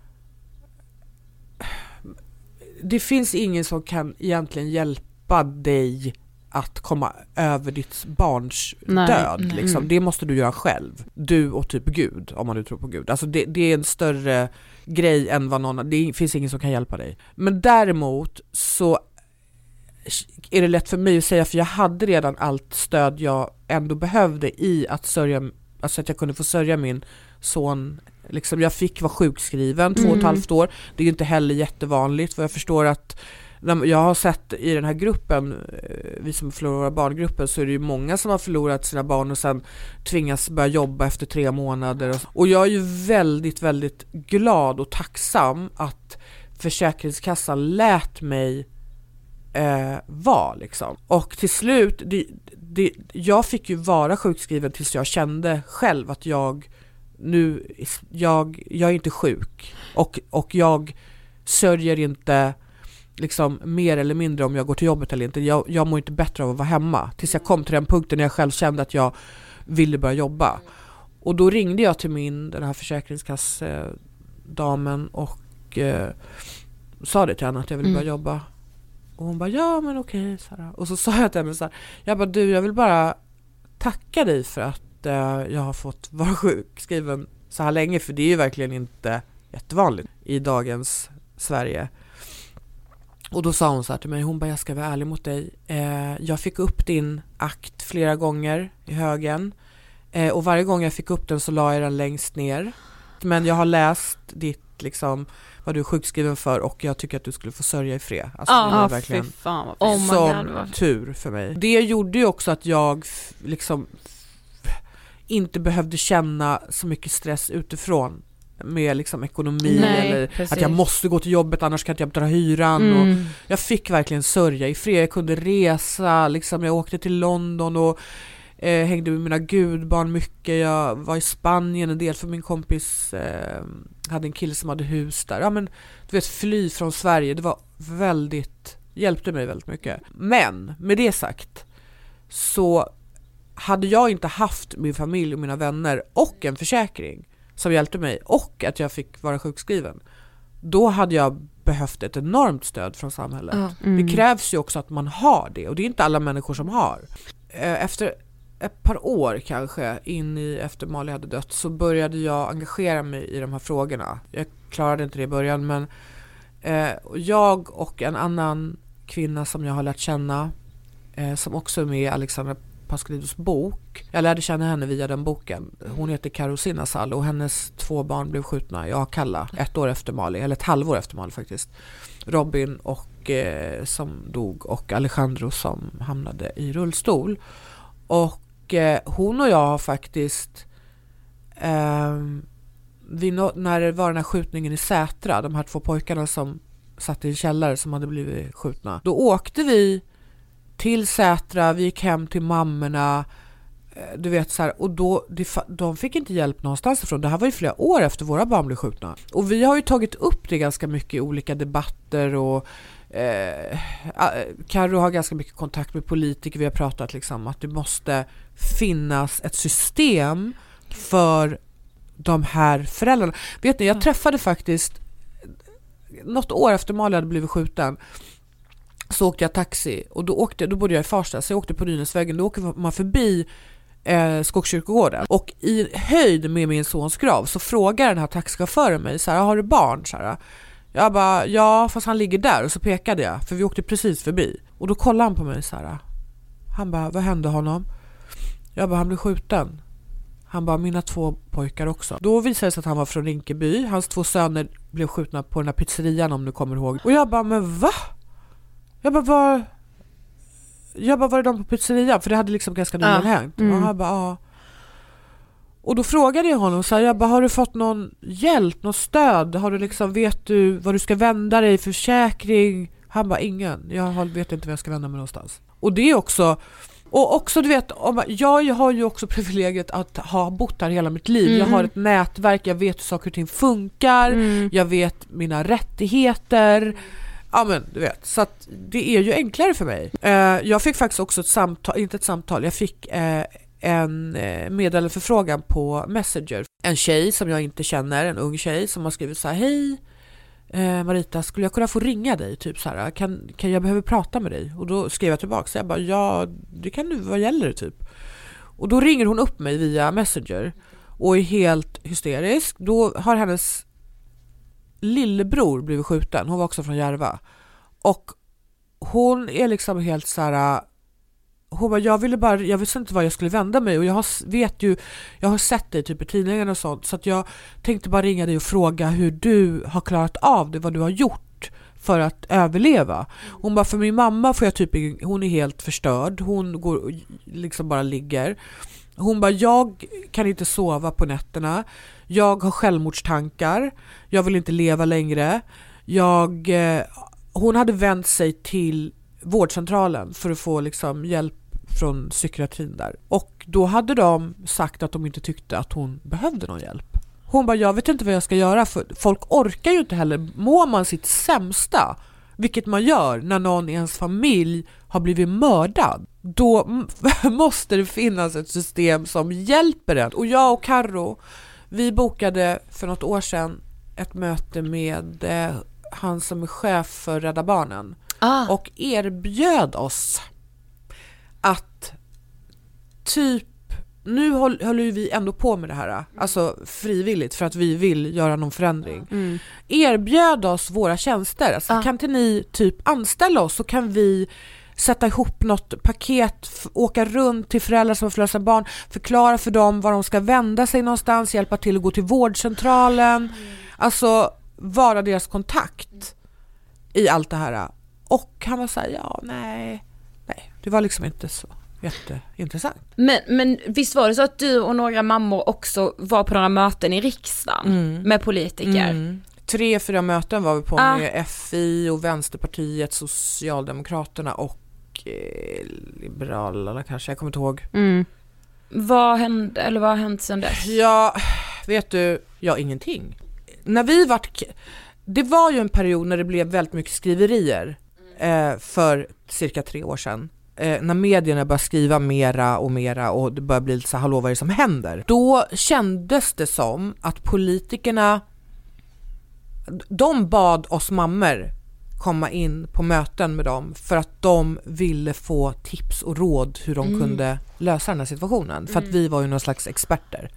Det finns ingen som kan egentligen hjälpa dig att komma över ditt barns död. Liksom. Det måste du göra själv. Du och typ Gud, om man nu tror på Gud. Alltså det är en större grej än vad någon... Det finns ingen som kan hjälpa dig. Men däremot så är det lätt för mig att säga, för jag hade redan allt stöd jag ändå behövde i att sörja, alltså att jag kunde få sörja min son. Liksom, jag fick vara sjukskriven 2,5 år. Det är ju inte heller jättevanligt, för jag förstår att jag har sett i den här gruppen, vi som förlorar våra barngruppen, så är det ju många som har förlorat sina barn och sen tvingas börja jobba efter 3 månader. Och jag är ju väldigt, väldigt glad och tacksam att Försäkringskassan lät mig vara liksom. Och till slut, jag fick ju vara sjukskriven tills jag kände själv att jag är inte sjuk. Och jag sörjer inte liksom mer eller mindre om jag går till jobbet eller inte. Jag mår inte bättre av att vara hemma. Tills jag kom till den punkten när jag själv kände att jag ville börja jobba. Och då ringde jag till den här försäkringskassdamen och sa det till henne att jag ville börja jobba. Och hon bara, ja men okej, Sara. Och så sa jag till henne så här, jag bara, jag vill bara tacka dig för att jag har fått vara sjukskriven så här länge, för det är ju verkligen inte jättevanligt i dagens Sverige. Och då sa hon så här till mig, hon bara, jag ska vara ärlig mot dig. Jag fick upp din akt flera gånger i högen. Och varje gång jag fick upp den så la jag den längst ner. Men jag har läst ditt liksom vad du är sjukskriven för och jag tycker att du skulle få sörja i fred. Alltså det var verkligen som tur för mig. Det gjorde ju också att jag liksom inte behövde känna så mycket stress utifrån med liksom ekonomi. Nej, eller precis. att jag måste gå till jobbet annars kan jag betala hyran. Och jag fick verkligen sörja i fred. Jag kunde resa, liksom, jag åkte till London och hängde med mina gudbarn mycket. Jag var i Spanien en del för min kompis hade en kille som hade hus där. Ja, men du vet, fly från Sverige. Det var hjälpte mig väldigt mycket. Men med det sagt så hade jag inte haft min familj och mina vänner och en försäkring som hjälpte mig och att jag fick vara sjukskriven, då hade jag behövt ett enormt stöd från samhället. Det krävs ju också att man har det, och det är inte alla människor som har. Efter ett par år kanske efter Mali hade dött så började jag engagera mig i de här frågorna. Jag klarade inte det i början, men jag och en annan kvinna som jag har lärt känna som också är med i Alexandra Pascalidous bok. Jag lärde känna henne via den boken. Hon heter Karo Sinasal och hennes 2 barn blev skjutna i Akalla 1 år efter Mali, eller ett halvår efter Mali faktiskt. Robin som dog och Alejandro som hamnade i rullstol. Och hon och jag har faktiskt när det var den här skjutningen i Sätra, de här 2 pojkarna som satt i en källare som hade blivit skjutna, då åkte vi till Sätra, vi gick hem till mammorna, du vet så här, och då de fick inte hjälp någonstans ifrån. Det här var ju flera år efter våra barn blev skjutna. Och vi har ju tagit upp det ganska mycket i olika debatter och Karo har ganska mycket kontakt med politiker. Vi har pratat liksom att det måste finnas ett system för de här föräldrarna. Vet ni, jag träffade faktiskt något år efter Mali hade blivit skjuten, så åkte jag taxi och då bodde jag i Farsta, så jag åkte på Nynäsvägen. Då åker man förbi Skogskyrkogården och i höjd med min sons grav så frågar den här taxichauffören mig så här, har du barn? Så här, jag bara, ja, fast han ligger där, och så pekade jag, för vi åkte precis förbi. Och då kollade han på mig så här. Han bara, vad hände honom? Jag bara, han blev skjuten. Han bara, mina 2 pojkar också. Då visade det sig att han var från Rinkeby. Hans 2 söner blev skjutna på den här pizzerian, om du kommer ihåg. Och jag bara, men va? Jag bara, var är de på pizzeria? För det hade liksom ganska nyligen hänt. Och han bara, ja. Och då frågade jag honom, så här, jag bara, har du fått någon hjälp, någon stöd? Har du liksom, vet du vad du ska vända dig, försäkring? Han bara, ingen. Jag vet inte vad jag ska vända mig någonstans. Och det är också, du vet, jag har ju också privilegiet att ha bott här hela mitt liv. Jag har ett nätverk, jag vet hur saker och ting funkar. Jag vet mina rättigheter. Ja, men du vet, så att det är ju enklare för mig. Jag fick faktiskt också jag fick en meddelandeförfrågan på Messenger. En tjej som jag inte känner, en ung tjej som har skrivit så här: hej Marita, skulle jag kunna få ringa dig? Typ så här, kan jag behöva prata med dig? Och då skrev jag tillbaka, så jag bara, ja, det kan du, vad gäller det typ? Och då ringer hon upp mig via Messenger och är helt hysterisk. Då har hennes lillebror blivit skjuten. Hon var också från Järva. Och hon är liksom helt så här. Hon bara, jag visste inte vad jag skulle vända mig. Och jag har sett dig typ i tidningarna och sånt. Så att jag tänkte bara ringa dig och fråga hur du har klarat av det. Vad du har gjort för att överleva. Hon bara, för min mamma hon är helt förstörd. Hon går liksom bara ligger. Hon bara, jag kan inte sova på nätterna. Jag har självmordstankar. Jag vill inte leva längre. Hon hade vänt sig till vårdcentralen för att få liksom hjälp från psykiatrin där. Och då hade de sagt att de inte tyckte att hon behövde någon hjälp. Hon bara, jag vet inte vad jag ska göra, för folk orkar ju inte heller. Mår man sitt sämsta, vilket man gör när någon i ens familj har blivit mördad, då måste det finnas ett system som hjälper en. Och jag och Karo, vi bokade för något år sedan ett möte med han som är chef för Rädda Barnen och erbjöd oss att typ, nu håller vi ändå på med det här, alltså frivilligt, för att vi vill göra någon förändring. Erbjöd oss våra tjänster, alltså, kan inte ni typ anställa oss, så kan vi sätta ihop något paket, åka runt till föräldrar som har förlösa barn, förklara för dem var de ska vända sig någonstans, hjälpa till att gå till vårdcentralen, alltså vara deras kontakt i allt det här. Och han var så här, nej, det var liksom inte så jätteintressant. Men visst var det så att du och några mammor också var på några möten i riksdagen med politiker? 3-4 möten var vi på med FI och Vänsterpartiet, Socialdemokraterna och Liberalerna kanske, jag kommer inte ihåg. Vad har hänt sedan dess? Ja, vet du, ingenting. När det var ju en period när det blev väldigt mycket skriverier för cirka 3 år sedan. När medierna började skriva mera och det började bli lite så, hallå, vad är det som händer? Då kändes det som att politikerna, de bad oss mammor komma in på möten med dem för att de ville få tips och råd hur de kunde lösa den här situationen. För att vi var ju någon slags experter.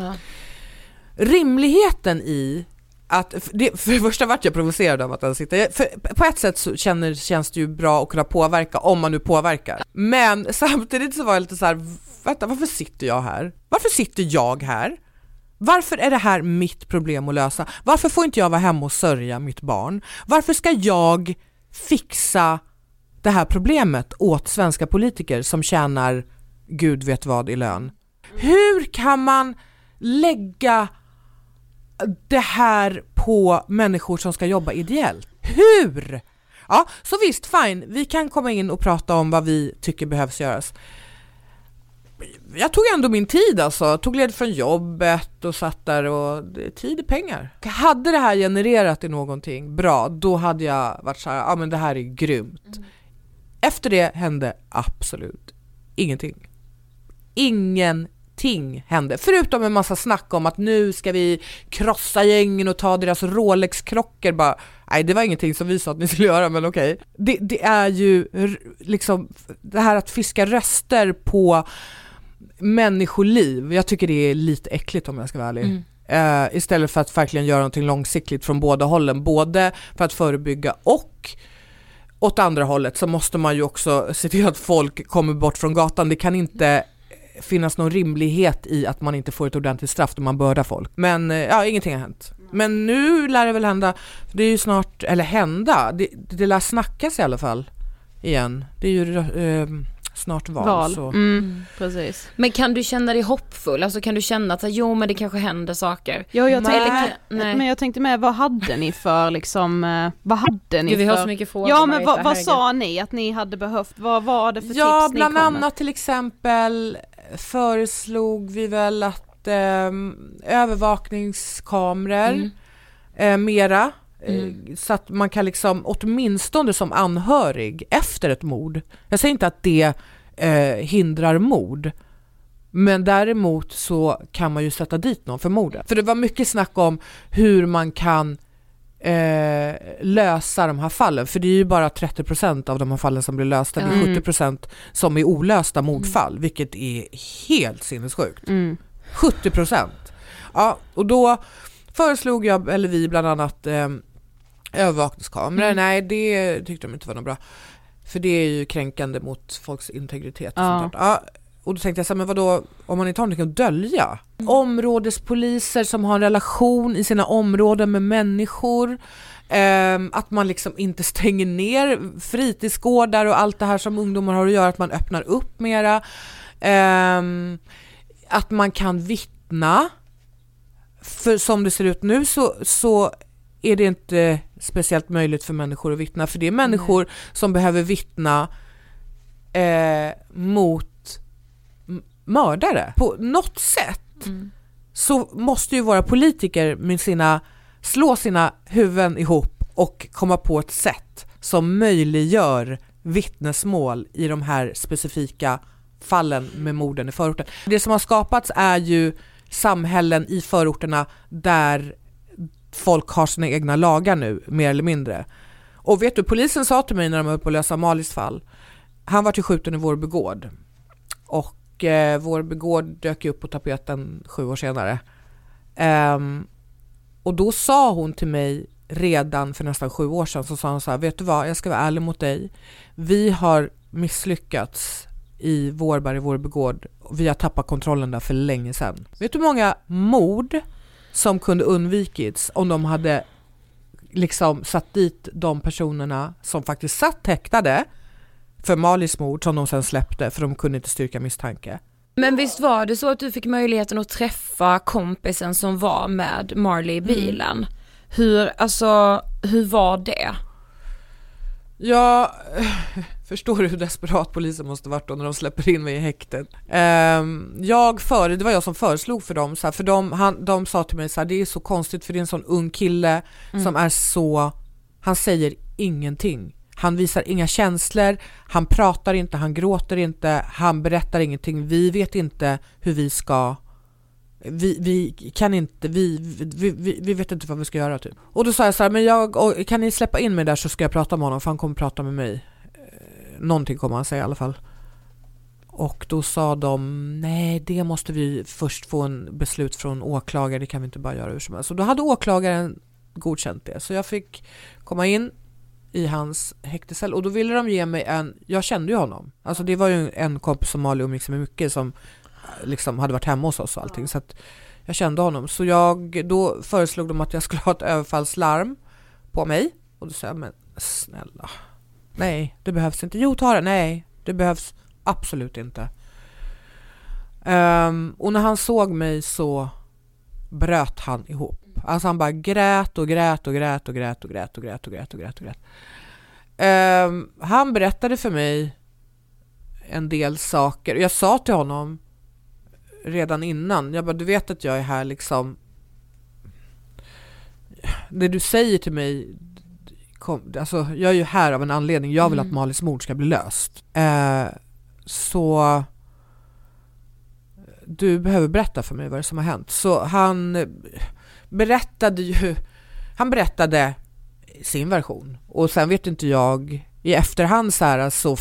Rimligheten i att, för det första vart jag provocerad av att han sitter. För på ett sätt så känns det ju bra att kunna påverka, om man nu påverkar. Men samtidigt så var jag lite så här, vänta, varför sitter jag här? Varför sitter jag här? Varför är det här mitt problem att lösa? Varför får inte jag vara hemma och sörja mitt barn? Varför ska jag fixa det här problemet åt svenska politiker som tjänar gud vet vad i lön? Hur kan man lägga det här på människor som ska jobba ideellt? Hur? Ja, så visst, fine. Vi kan komma in och prata om vad vi tycker behövs göras. Jag tog ändå min tid, alltså. Tog led från jobbet och satt där, och tid är pengar. Hade det här genererat i någonting bra, då hade jag varit så här, men det här är grymt. Efter det hände absolut ingenting. Ingenting hände. Förutom en massa snack om att nu ska vi krossa gängen och ta deras Rolex-klockor. Bara, nej, det var ingenting som vi sa att ni skulle göra, men okej. Det är ju liksom det här att fiska röster på människoliv. Jag tycker det är lite äckligt, om jag ska vara ärlig. Istället för att verkligen göra någonting långsiktigt från båda hållen. Både för att förebygga och åt andra hållet så måste man ju också se till att folk kommer bort från gatan. Det kan inte finnas någon rimlighet i att man inte får ett ordentligt straff då man bördar folk. Men ingenting har hänt. Men nu lär det väl hända. Det är ju snart, eller hända. Det lär snackas i alla fall. igen. Det är ju snart val. Så. Precis. Men kan du känna dig hoppfull? Alltså kan du känna att men det kanske händer saker? Ja, Nej. men jag tänkte med, vad hade ni för liksom, Vi har så mycket frågor. Ja, men vad sa ni att ni hade behövt? Vad var det för tips ni kom med? Ja, bland annat till exempel föreslog vi väl att övervakningskameror mera. Så att man kan liksom åtminstone som anhörig efter ett mord. Jag säger inte att det hindrar mord. Men däremot så kan man ju sätta dit någon för mordet. För det var mycket snack om hur man kan lösa de här fallen. För det är ju bara 30% av de här fallen som blir lösta. Det är 70% som är olösta mordfall. Vilket är helt sinnessjukt. 70%. Ja, och då föreslog vi bland annat övervakningskameror. Nej, det tyckte de inte var något bra. För det är ju kränkande mot folks integritet. Och sånt där. Ja, och då tänkte jag så här, men vadå, om man inte har någonting att dölja? Områdespoliser som har en relation i sina områden med människor. Att man liksom inte stänger ner fritidsgårdar och allt det här som ungdomar har att göra. Att man öppnar upp mera. Att man kan vittna. För som det ser ut nu så är det inte speciellt möjligt för människor att vittna. För det är människor som behöver vittna mot mördare. På något sätt så måste ju våra politiker med slå sina huvuden ihop och komma på ett sätt som möjliggör vittnesmål i de här specifika fallen med morden i förorten. Det som har skapats är ju samhällen i förorterna där folk har sina egna lagar nu, mer eller mindre. Och vet du, polisen sa till mig när de var på att lösa Malis fall, han var till skjuten i Vårby gård. Och Vårby gård dök upp på tapeten 7 år senare. Och då sa hon till mig redan för nästan 7 år sedan, så sa hon så här, vet du vad, jag ska vara ärlig mot dig. Vi har misslyckats i Vårby gård. Vi har tappat kontrollen där för länge sedan. Vet du hur många mord som kunde undvikits om de hade liksom satt dit de personerna som faktiskt satt häktade för Malis mord, som de sen släppte för de kunde inte styrka misstanke. Men visst var det så att du fick möjligheten att träffa kompisen som var med Marley i bilen? Hur var det? Ja, förstår du hur desperat polisen måste varit då när de släpper in mig i häktet? Det var jag som föreslog för dem. Så här, för de sa till mig så här, det är så konstigt för det är en sån ung kille som är så... Han säger ingenting. Han visar inga känslor. Han pratar inte, han gråter inte. Han berättar ingenting. Vi vet inte hur vi ska... Vi kan inte, vi vet inte vad vi ska göra typ. Och då sa jag så här, men kan ni släppa in mig där så ska jag prata med honom, för han kommer prata med mig. Någonting kommer han säga i alla fall. Och då sa de, nej, det måste vi först få en beslut från åklagare, det kan vi inte bara göra hur som helst. Så då hade åklagaren godkänt det. Så jag fick komma in i hans häktescell och då ville de ge mig jag kände ju honom. Alltså det var ju en kompis som Mali umgicks med mycket som liksom hade varit hemma hos oss och allting, så att jag kände honom. Så då föreslog de att jag skulle ha ett överfallslarm på mig, och då sa jag, men snälla, nej, det behövs inte. Jo, ta det. Nej, det behövs absolut inte. Och när han såg mig så bröt han ihop. Alltså han bara grät. Han berättade för mig en del saker. Jag sa till honom redan innan, jag bara, du vet att jag är här liksom, det du säger till mig, alltså jag är ju här av en anledning, jag vill att Malis mord ska bli löst, så du behöver berätta för mig vad det som har hänt. Så han berättade sin version, och sen vet inte jag i efterhand så här, alltså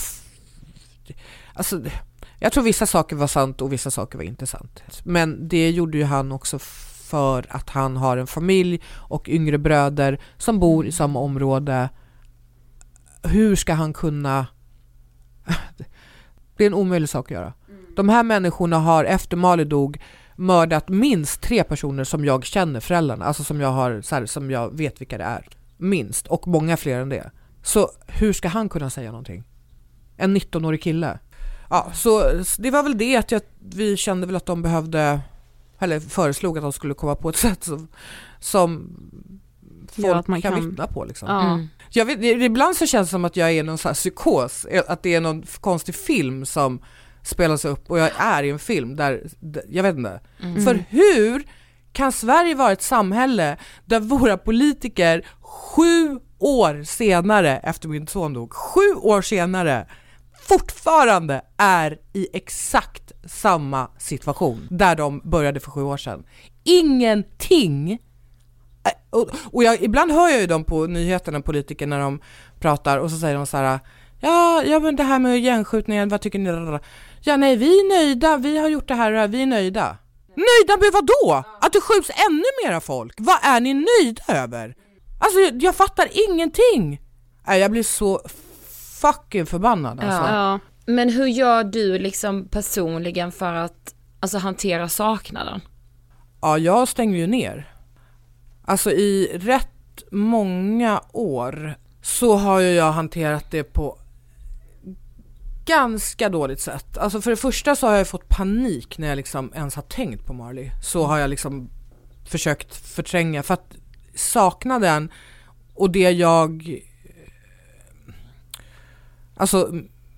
jag tror vissa saker var sant och vissa saker var inte sant. Men det gjorde ju han också för att han har en familj och yngre bröder som bor i samma område. Hur ska han kunna... Det är en omöjlig sak att göra. De här människorna har efter Mali dog mördat minst 3 personer som jag känner, föräldrarna. Alltså som jag har, så här, som jag vet vilka det är. Minst, och många fler än det. Så hur ska han kunna säga någonting? En 19-årig kille. Ja, så det var väl det att vi kände väl att de behövde, eller föreslog att de skulle komma på ett sätt som folk att man kan vittna på liksom. Ja. Jag vet, ibland så känns det som att jag är någon så här psykos, att det är någon konstig film som spelas upp och jag är i en film där jag vet inte. För hur kan Sverige vara ett samhälle där våra politiker 7 år senare, efter min son dog, 7 år senare fortfarande är i exakt samma situation där de började för 7 år sedan. Ingenting. Och ibland hör jag ju dem på nyheterna, politiker, när de pratar och så säger de så här: ja men det här med gängskjutningen, vad tycker ni? Ja nej, vi är nöjda, vi har gjort det här, vi är nöjda. Nöjda med vad då? Att det skjuts ännu mera folk? Vad är ni nöjda över? Alltså jag fattar ingenting. Jag blir så fucking förbannad alltså. Ja. Men hur gör du liksom personligen för att hantera saknaden? Ja, jag stänger ju ner. Alltså i rätt många år så har jag hanterat det på ganska dåligt sätt. Alltså för det första så har jag fått panik när jag liksom ens har tänkt på Marley. Så har jag liksom försökt förtränga, för att saknaden och det jag, alltså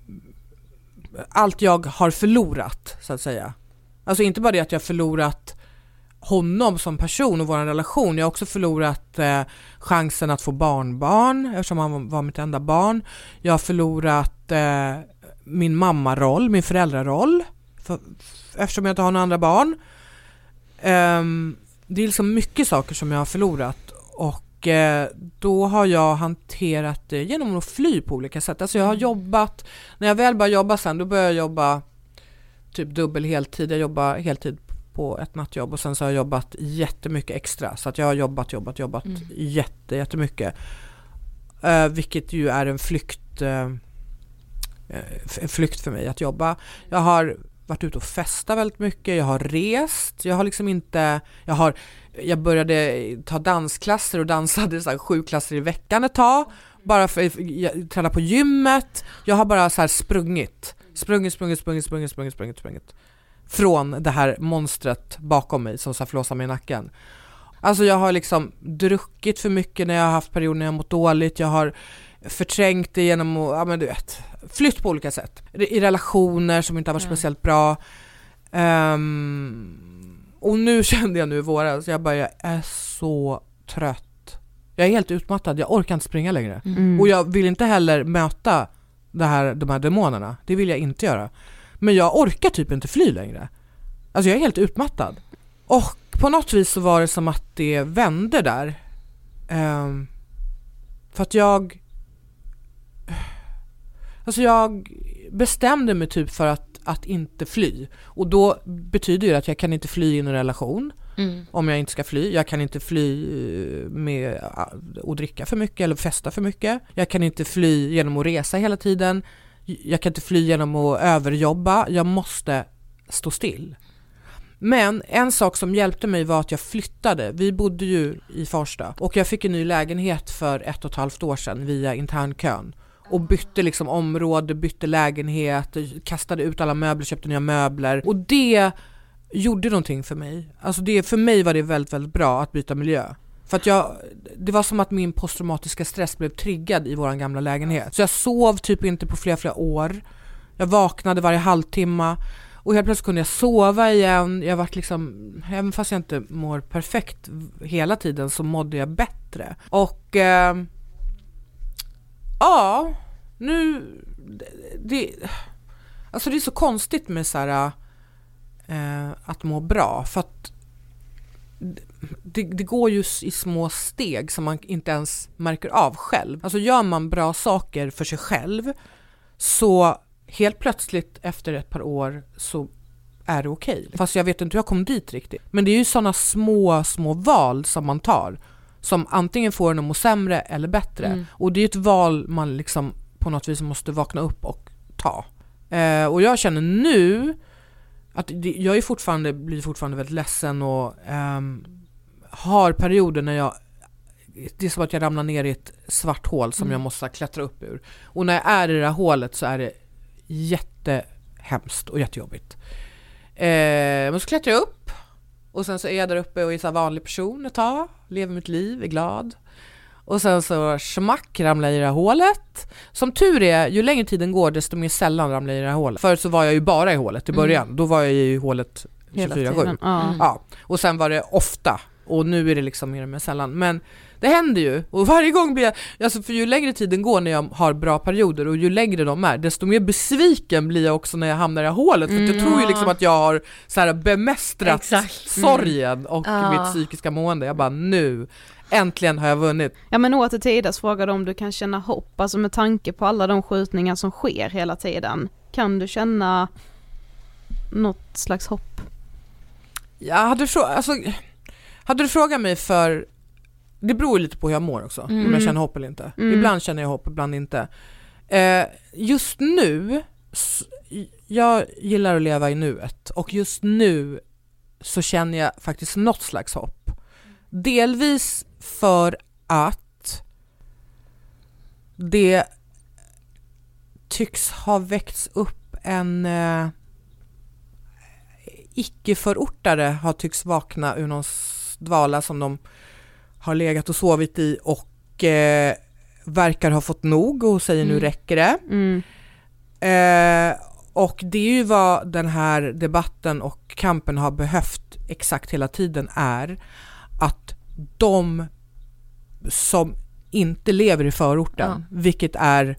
allt jag har förlorat så att säga. Alltså inte bara det att jag har förlorat honom som person och vår relation. Jag har också förlorat chansen att få barnbarn eftersom han var mitt enda barn. Jag har förlorat min mammaroll, min föräldraroll eftersom jag inte har några andra barn. Det är liksom mycket saker som jag har förlorat och då har jag hanterat det genom att fly på olika sätt. Alltså jag har jobbat, när jag väl började jobba sen, då började jag jobba typ dubbel heltid. Jag jobbar heltid på ett nattjobb och sen så har jag jobbat jättemycket extra. Så att jag har jobbat jättemycket. Vilket ju är en flykt för mig att jobba. Jag har varit ute och festat väldigt mycket. Jag har rest. Jag har liksom inte... Jag började ta dansklasser och dansade så här 7 klasser i veckan ett tag. Bara för att träna på gymmet. Jag har bara så här sprungit. Från det här monstret bakom mig som så flåsar mig i nacken. Alltså jag har liksom druckit för mycket när jag har haft perioder när jag har mått dåligt. Jag har förträngt det genom att, ja men du vet, flytt på olika sätt. I relationer som inte har varit speciellt bra. Och nu kände jag nu i våras, jag är så trött. Jag är helt utmattad, jag orkar inte springa längre. Och jag vill inte heller möta de här demonerna. Det vill jag inte göra. Men jag orkar typ inte fly längre. Alltså jag är helt utmattad. Och på något vis så var det som att det vände där. För att jag bestämde mig typ för att inte fly. Och då betyder det att jag kan inte fly i en relation. Om jag inte ska fly. Jag kan inte fly med att dricka för mycket eller festa för mycket. Jag kan inte fly genom att resa hela tiden. Jag kan inte fly genom att överjobba. Jag måste stå still. Men en sak som hjälpte mig var att jag flyttade. Vi bodde ju i Farsta. Och jag fick en ny lägenhet för 1,5 år sedan via internkön. Och bytte liksom område, bytte lägenhet, kastade ut alla möbler, köpte nya möbler. Och det gjorde någonting för mig. Alltså för mig var det väldigt, väldigt bra att byta miljö. För att det var som att min posttraumatiska stress blev triggad i våran gamla lägenhet. Så jag sov typ inte på flera år. Jag vaknade varje halvtimme. Och helt plötsligt kunde jag sova igen. Jag var liksom, även fast jag inte mår perfekt hela tiden så mådde jag bättre. Och ja, nu alltså det är så konstigt med så här, att må bra. För att det går ju i små steg som man inte ens märker av själv. Alltså gör man bra saker för sig själv så helt plötsligt efter ett par år så är det okej. Fast jag vet inte hur jag kom dit riktigt. Men det är ju sådana små val som man tar. Som antingen får en att må sämre eller bättre. Och det är ett val man liksom på något vis måste vakna upp och ta. Och jag känner nu att jag blir fortfarande väldigt ledsen och har perioder när det är som att jag ramlar ner i ett svart hål som jag måste klättra upp ur. Och när jag är i det här hålet så är det jättehemskt och jättejobbigt. Men så klättrar jag upp och sen så är jag där uppe och är så här vanlig person ett tag, lever mitt liv, är glad. Och sen så smack ramlar i det här hålet. Som tur är, ju längre tiden går desto mer sällan ramlar i det här hålet. Förut så var jag ju bara i hålet i början. Då var jag i hålet 24/7. Ja. Och sen var det ofta. Och nu är det liksom mer och mer sällan. Men det händer ju. Och varje gång blir jag... Alltså för ju längre tiden går när jag har bra perioder och ju längre de är, desto mer besviken blir jag också när jag hamnar i hålet. För jag tror ju liksom att jag har så här bemästrat sorgen och mitt psykiska mående. Jag bara, nu... Äntligen har jag vunnit. Ja, men åter till Idas frågade om du kan känna hopp. Alltså med tanke på alla de skjutningar som sker hela tiden. Kan du känna något slags hopp? Ja, hade du frågat mig för... Det beror lite på hur jag mår också. Om jag känner hopp eller inte. Ibland känner jag hopp, ibland inte. Just nu... Jag gillar att leva i nuet. Och just nu så känner jag faktiskt något slags hopp. Delvis för att det tycks ha väckts upp en icke-förortare har tycks vakna ur någon dvala som de har legat och sovit i och verkar ha fått nog och säger nu räcker det. Och det är ju vad den här debatten och kampen har behövt exakt hela tiden är att de som inte lever i förorten, vilket är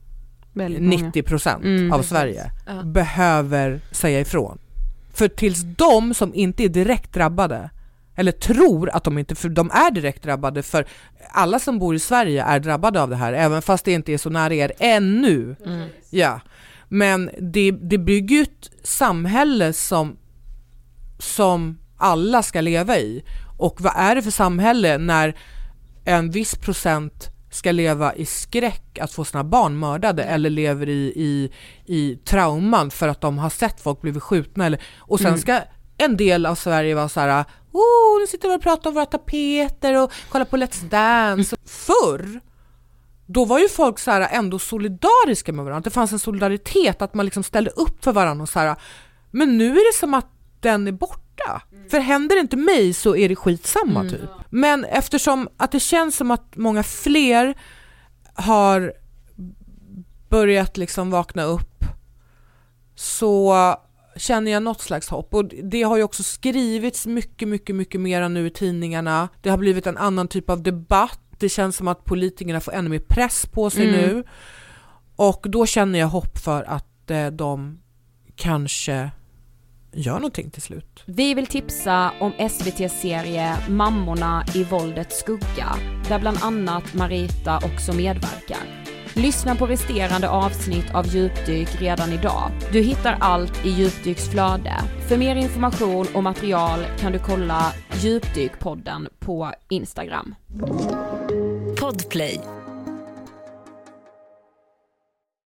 90% av Sverige, behöver säga ifrån. För tills de som inte är direkt drabbade, eller tror att de inte, för de är direkt drabbade, för alla som bor i Sverige är drabbade av det här, även fast det inte är så nära er ännu. Ja. Men det bygger ju ett samhälle som alla ska leva i. Och vad är det för samhälle när en viss procent ska leva i skräck att få sina barn mördade eller lever i trauman för att de har sett folk bli skjutna och sen ska en del av Sverige vara så här, nu sitter vi och pratar om våra tapeter och kollar på Let's Dance. Förr då var ju folk så här ändå solidariska med varandra. Det fanns en solidaritet att man liksom ställde upp för varandra och så här, men nu är det som att den är borta. För händer det inte mig så är det skitsamma typ. Men eftersom att det känns som att många fler har börjat liksom vakna upp, så känner jag något slags hopp. Och det har ju också skrivits mycket mer nu i tidningarna. Det har blivit en annan typ av debatt. Det känns som att politikerna får ännu mer press på sig nu. Och då känner jag hopp för att de kanske gör någonting till slut. Vi vill tipsa om SVT-serie Mammorna i våldets skugga, där bland annat Marita också medverkar. Lyssna på resterande avsnitt av Djupdyk redan idag. Du hittar allt i Djupdyks flöde. För mer information och material kan du kolla Djupdykpodden på Instagram. Podplay.